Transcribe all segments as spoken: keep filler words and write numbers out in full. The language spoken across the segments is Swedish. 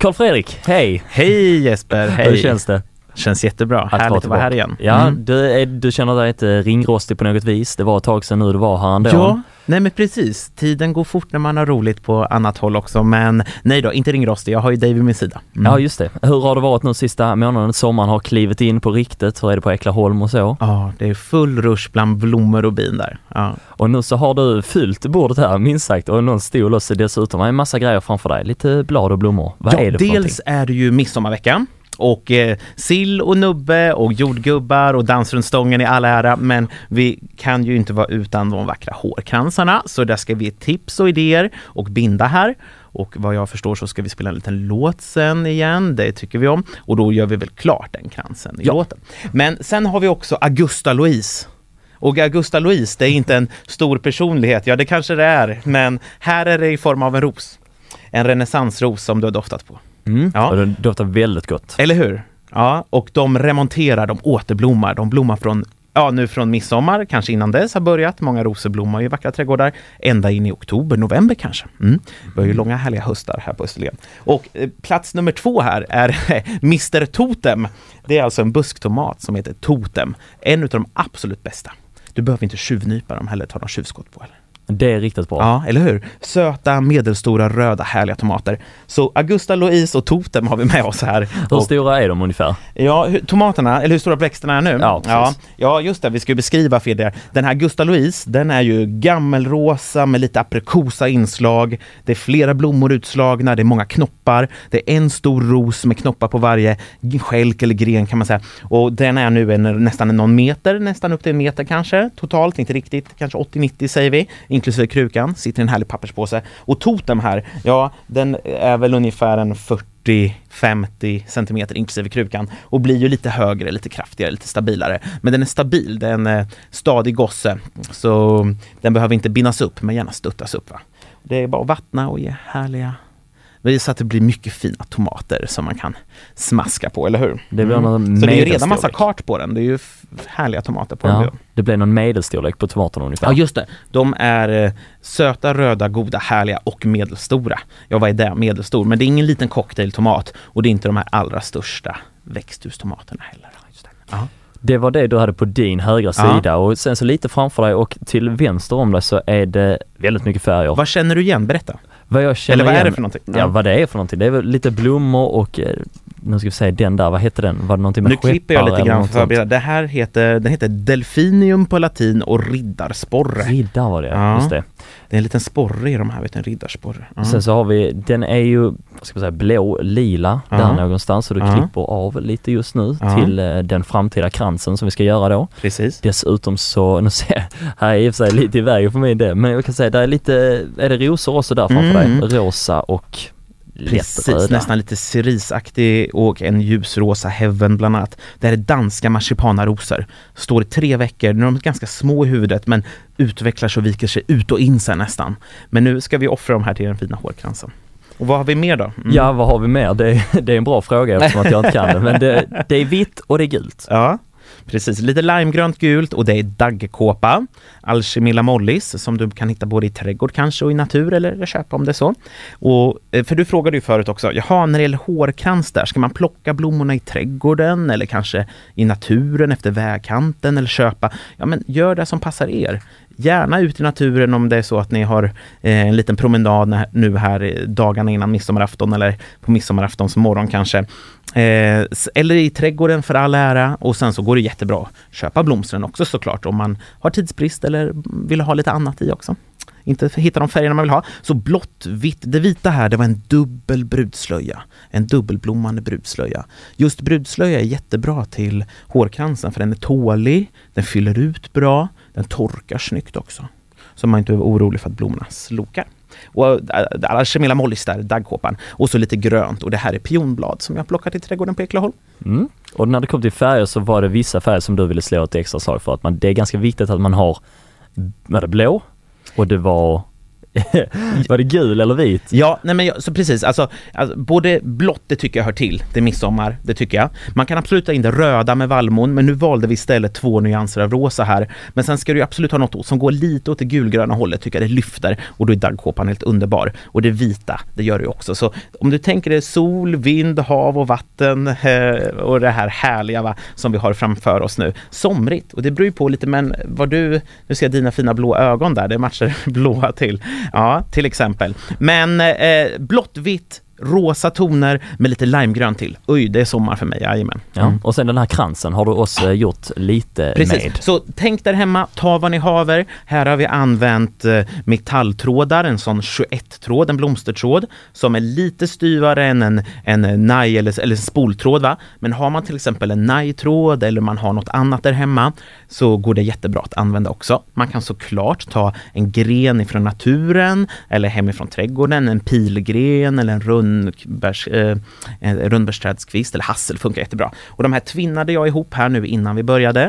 Carl Fredrik, hej! Hej Jesper, hej! Hur känns det? Känns jättebra, att härligt att vara här igen. Ja, mm. du, är, du känner dig inte ringrostig på något vis. Det var ett tag sedan nu du var här ändå. Ja, nej men precis. Tiden går fort när man har roligt på annat håll också. Men nej då, inte ringrostig. Jag har ju dig vid min sida. Mm. Ja, just det. Hur har det varit nu sista månaden? Sommaren har klivit in på riktigt. Hur är det på Äcklaholm och så? Ja, det är full rush bland blommor och bin där. Ja. Och nu så har du fyllt bordet här, minst sagt. Och någon stol och dessutom har en massa grejer framför dig. Lite blad och blommor. Vad ja, är det för dels någonting? är det ju midsommarveckan. Och eh, sill och nubbe och jordgubbar och dans runt stången i all ära, men vi kan ju inte vara utan de vackra hårkransarna, så där ska vi ge tips och idéer och binda här. Och vad jag förstår så ska vi spela en liten låt sen igen, det tycker vi om, och då gör vi väl klart den kransen i ja. låten. Men sen har vi också Augusta Louise. Och Augusta Louise, det är inte en stor personlighet, ja det kanske det är, men här är det i form av en ros. En renässansros som du har doftat på. Mm. Ja. Och det doftar väldigt gott. Eller hur? Ja, och de remonterar, de återblommar. De blommar från, ja, nu från midsommar, kanske innan dess har börjat. Många rosor blommar i vackra trädgårdar. Ända in i oktober, november kanske. Mm. Det är ju långa härliga höstar här på Österlen. Och eh, plats nummer två här är mister Totem. Det är alltså en busktomat som heter Totem. En av de absolut bästa. Du behöver inte tjuvnypa dem heller, ta någon tjuvskott på eller. Det är riktigt bra. Ja, eller hur? Söta, medelstora, röda, härliga tomater. Så Augusta Louise och Totem har vi med oss här. Hur och, stora är de ungefär? Ja, hur, tomaterna, eller hur stora växterna är nu? Ja, precis. ja, ja, just det. Vi ska beskriva för er. Den här Augusta Louise, den är ju gammelrosa med lite aprikosa inslag. Det är flera blommor utslagna, det är många knoppar. Det är en stor ros med knoppar på varje skälk eller gren kan man säga. Och den är nu en, nästan någon meter, nästan upp till en meter kanske. Totalt, inte riktigt. Kanske åttio nittio säger vi. Inklusive krukan, sitter i en härlig papperspåse. Och Totem här, ja, den är väl ungefär en fyrtio till femtio centimeter inklusive krukan och blir ju lite högre, lite kraftigare, lite stabilare. Men den är stabil, den är stadig gosse, så den behöver inte bindas upp, men gärna stöttas upp. Va? Det är bara att vattna och ge härliga... Så att det blir mycket fina tomater som man kan smaska på, eller hur? Det blir mm. Så det är ju redan massa kart på den. Det är ju f- härliga tomater på ja, den. Det blir någon medelstorlek på tomaterna ungefär. Ja, just det. De är eh, söta, röda, goda, härliga och medelstora. Ja, vad är det? Medelstor. Men det är ingen liten cocktailtomat och det är inte de här allra största växthustomaterna heller. Just det. Ja. Det var det du hade på din högra ja. sida och sen så lite framför dig och till vänster om dig så är det väldigt mycket färger. Vad känner du igen? Berätta. Vad jag känner Eller vad igen, är det för någonting? Ja, ja, vad det är för någonting. Det är väl lite blommor och nu ska vi säga den där, vad heter den? Var det någonting med nu klipper jag lite grann för för det här heter, den heter Delphinium på latin och riddarsporre. Riddar var det, ja. Just det. Det är en liten sporre i de här, vet du, en riddarsporre. Ja. Sen så har vi, den är ju, vad ska man säga, blå, lila ja. där någonstans så du ja. klipper av lite just nu ja. till uh, den framtida kransen som vi ska göra då. Precis. Dessutom så, nu ser jag, här är i och för sig lite i vägen för mig det, men jag kan säga, där är lite, är det rosor också där framför mm. dig? Rosa och precis, röda. Nästan lite cerisaktig och en ljusrosa heaven bland annat. Det här är danska marsipanarosor. Står i tre veckor, de är ganska små i huvudet men utvecklar sig och viker sig ut och in sig nästan. Men nu ska vi offra de här till den fina hårkransen. Och vad har vi mer då? Mm. Ja, vad har vi mer? Det är, det är en bra fråga eftersom att jag inte kan det. Men det, det är vitt och det är gult. Ja, precis. Lite limegrönt gult och det är daggkåpa. Alchemilla mollis som du kan hitta både i trädgård kanske och i natur eller köpa om det är så. Och, för du frågade ju förut också, jaha, när det gäller hårkrans där, ska man plocka blommorna i trädgården eller kanske i naturen efter vägkanten eller köpa? Ja, men gör det som passar er. Gärna ut i naturen om det är så att ni har eh, en liten promenad nu här dagarna innan midsommarafton eller på midsommaraftons morgon kanske. Eh, eller i trädgården för all ära och sen så går det jättebra köpa blomstren också såklart om man har tidsbrist eller vill ha lite annat i också. Inte hitta de färgerna man vill ha. Så blått, vitt. Det vita här, det var en dubbel brudslöja. En dubbelblommande brudslöja. Just brudslöja är jättebra till hårkransen för den är tålig, den fyller ut bra, den torkar snyggt också. Så man inte är orolig för att blommorna slokar. Och Alchemilla mollis där, daggkåpan. Och så lite grönt. Och det här är pionblad som jag plockat i trädgården på Äcklaholm. Mm. Och när det kom till färger så var det vissa färger som du ville slå ett extra slag för. Att man, det är ganska viktigt att man har med det blå. Och det var Var det gul eller vit? Ja, nej men jag, så precis, alltså, alltså både blått, det tycker jag hör till, det är midsommar, det tycker jag. Man kan absolut ha in det röda med vallmon, men nu valde vi istället två nyanser av rosa här. Men sen ska du absolut ha något som går lite åt det gulgröna hållet, tycker jag det lyfter, och då är daggkåpan helt underbar. Och det vita, det gör det också. Så om du tänker dig sol, vind, hav och vatten eh, och det här härliga va, som vi har framför oss nu, somrigt, och det beror ju på lite, men vad du, nu ser jag dina fina blå ögon där, det matchar blåa till. Ja, till exempel. Men eh, blått, vitt, rosa toner med lite limegrön till. Oj, det är sommar för mig, jajamän. Ja, och sen den här kransen har du också gjort lite Precis. med. Så tänk där hemma, ta vad ni haver. Här har vi använt eh, metalltrådar, en sån tjugoett-tråd, en blomstertråd som är lite styvare än en, en naj eller, eller spoltråd va. Men har man till exempel en najtråd eller man har något annat där hemma så går det jättebra att använda också. Man kan såklart ta en gren ifrån naturen eller hemifrån trädgården, en pilgren eller en rund Rundbärs, eh, rundbärsträdskvist eller hassel funkar jättebra. Och de här tvinnade jag ihop här nu innan vi började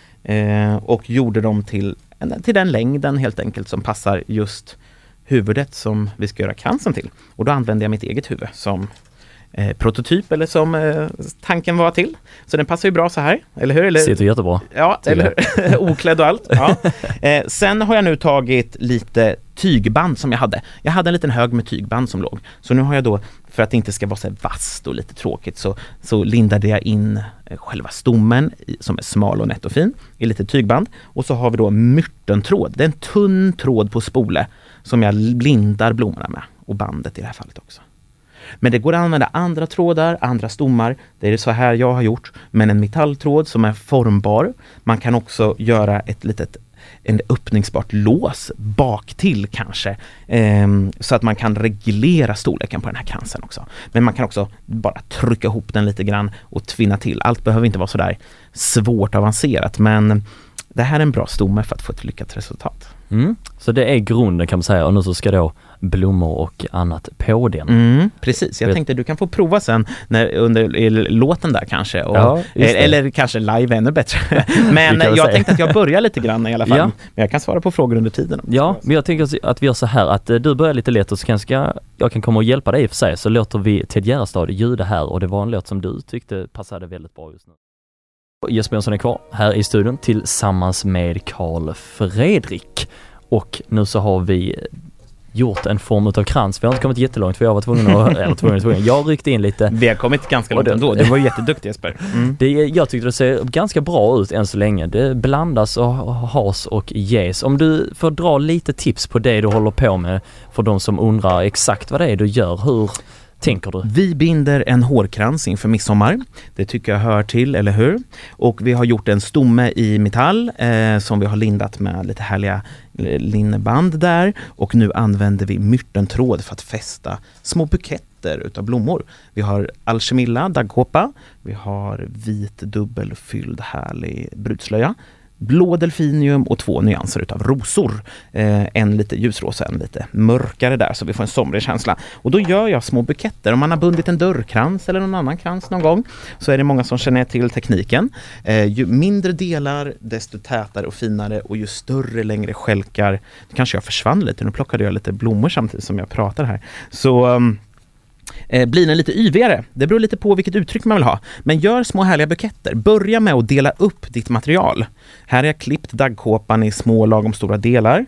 eh, och gjorde dem till, till den längden helt enkelt som passar just huvudet som vi ska göra kransen till. Och då använde jag mitt eget huvud som eh, prototyp eller som eh, tanken var till. Så den passar ju bra så här, eller hur? Eller, sitter jättebra. Ja, eller hur? Oklädd och allt. Ja. Eh, sen har jag nu tagit lite tygband som jag hade. Jag hade en liten hög med tygband som låg. Så nu har jag då, för att det inte ska vara så vasst och lite tråkigt, så, så lindade jag in själva stommen i, som är smal och nätt och fin, i lite tygband. Och så har vi då myrtentråd. Det är en tunn tråd på spole som jag lindar blommorna med. Och bandet i det här fallet också. Men det går att använda andra trådar, andra stommar. Det är så här jag har gjort. Men en metalltråd som är formbar. Man kan också göra ett litet en öppningsbart lås bak till kanske. Eh, så att man kan reglera storleken på den här kransen också. Men man kan också bara trycka ihop den lite grann och tvinna till. Allt behöver inte vara så där svårt avancerat. Men det här är en bra stomme för att få ett lyckat resultat. Mm. Så det är grunden kan man säga, och nu så ska då blommor och annat på den. Mm, precis, jag tänkte du kan få prova sen när, under i låten där kanske och, ja, eller kanske live ännu bättre. Men jag säga. tänkte att jag börjar lite grann i alla fall. Ja. Men jag kan svara på frågor under tiden. Ja, men jag tänker att vi gör så här att du börjar lite lätt och så kanske jag, jag kan komma och hjälpa dig i för sig, så låter vi Ted Gärdestad ljuda här, och det var en låt som du tyckte passade väldigt bra just nu. Jesper Jönsson är kvar här i studion tillsammans med Carl Fredrik, och nu så har vi gjort en form av krans. Vi har inte kommit jättelångt för jag var tvungen att, eller tvungen, tvungen. Jag ryckte in lite. Vi har kommit ganska långt det, ändå. Det var jätteduktigt Jesper. Mm. Det, jag tyckte det ser ganska bra ut än så länge. Det blandas och has och ges. Om du får dra lite tips på det du håller på med för de som undrar exakt vad det är du gör. Hur tänker du? Vi binder en hårkrans inför midsommar. Det tycker jag hör till, eller hur? Och vi har gjort en stomme i metall eh, som vi har lindat med lite härliga linneband där. Och nu använder vi myrtentråd för att fästa små buketter utav blommor. Vi har alchemilla, daggkåpa. Vi har vit dubbelfylld härlig brudslöja. Blå delfinium och två nyanser utav rosor. Eh, en lite ljusrosa, en lite mörkare där, så vi får en somrig känsla. Och då gör jag små buketter. Om man har bundit en dörrkrans eller någon annan krans någon gång, så är det många som känner till tekniken. Eh, ju mindre delar, desto tätare och finare, och ju större, längre skälkar. Det kanske jag försvann lite, nu plockade jag lite blommor samtidigt som jag pratar här. Så Um, Eh, blir den lite yvigare. Det beror lite på vilket uttryck man vill ha. Men gör små härliga buketter. Börja med att dela upp ditt material. Här har jag klippt daggkåpan i små lagom stora delar.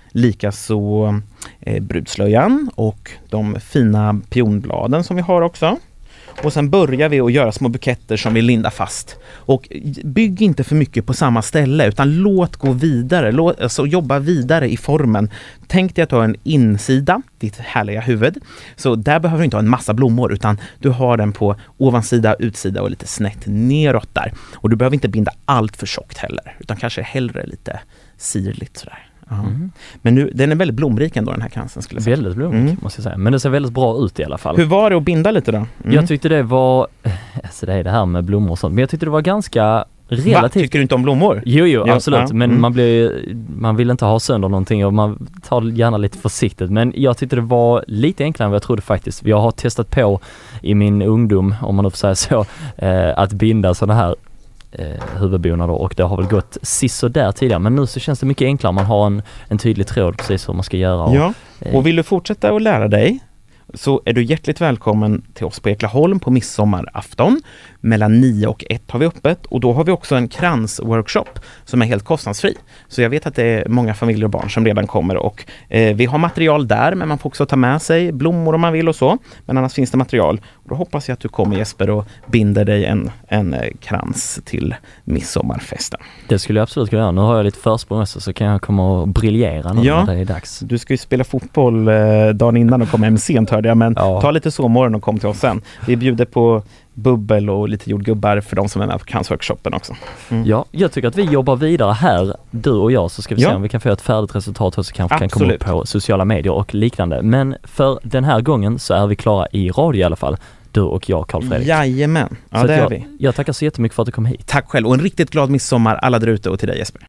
Likaså eh, brudslöjan och de fina pionbladen som vi har också. Och sen börjar vi att göra små buketter som vi lindar fast. Och bygg inte för mycket på samma ställe, utan låt gå vidare. Låt, alltså jobba vidare i formen. Tänk dig att du har en insida, ditt härliga huvud. Så där behöver du inte ha en massa blommor, utan du har den på ovansida, utsida och lite snett neråt där. Och du behöver inte binda allt för tjockt heller, utan kanske hellre lite sirligt sådär. Mm. Men nu, den är väldigt blomrik ändå, den här kransen skulle jag säga. Väldigt blomrik mm. måste jag säga. Men det ser väldigt bra ut i alla fall. Hur var det att binda lite då? Mm. Jag tyckte det var, alltså det är det här med blommor och sånt, men jag tyckte det var ganska relativt. Va? Tycker du inte om blommor? Jo, jo, jo absolut. Ja. Men mm. man blir, man vill inte ha sönder någonting och man tar gärna lite försiktigt. Men jag tyckte det var lite enklare än vad jag trodde faktiskt. Jag har testat på i min ungdom, om man nu får säga så, eh, att binda sådana här eh, huvudbonader och det har väl gått siså där tidigare, men nu så känns det mycket enklare. Man har en, en tydlig tråd precis hur man ska göra. Och, ja, och vill du fortsätta att lära dig så är du hjärtligt välkommen till oss på Eklaholm på midsommarafton. Mellan nio och ett har vi öppet och då har vi också en kransworkshop som är helt kostnadsfri. Så jag vet att det är många familjer och barn som redan kommer och eh, vi har material där, men man får också ta med sig blommor om man vill och så. Men annars finns det material. Och då hoppas jag att du kommer, Jesper, och binder dig en, en eh, krans till midsommarfesten. Det skulle jag absolut kunna göra. Nu har jag lite försprång också, så kan jag komma och briljera nu ja, när det är dags. Du ska ju spela fotboll eh, dagen innan och komma hem sent, hörde jag, men ja. Ta lite sovmorgon och kom till oss sen. Vi bjuder på bubbel och lite jordgubbar för de som är med på kransworkshopen också. Mm. Ja, jag tycker att vi jobbar vidare här, du och jag, så ska vi ja. se om vi kan få ett färdigt resultat och så kanske Absolut. kan komma upp på sociala medier och liknande. Men för den här gången så är vi klara i radio i alla fall. Du och jag, Carl Fredrik. Jajamän, ja så det är jag, vi. Jag tackar så jättemycket för att du kom hit. Tack själv och en riktigt glad midsommar alla där ute och till dig, Jesper.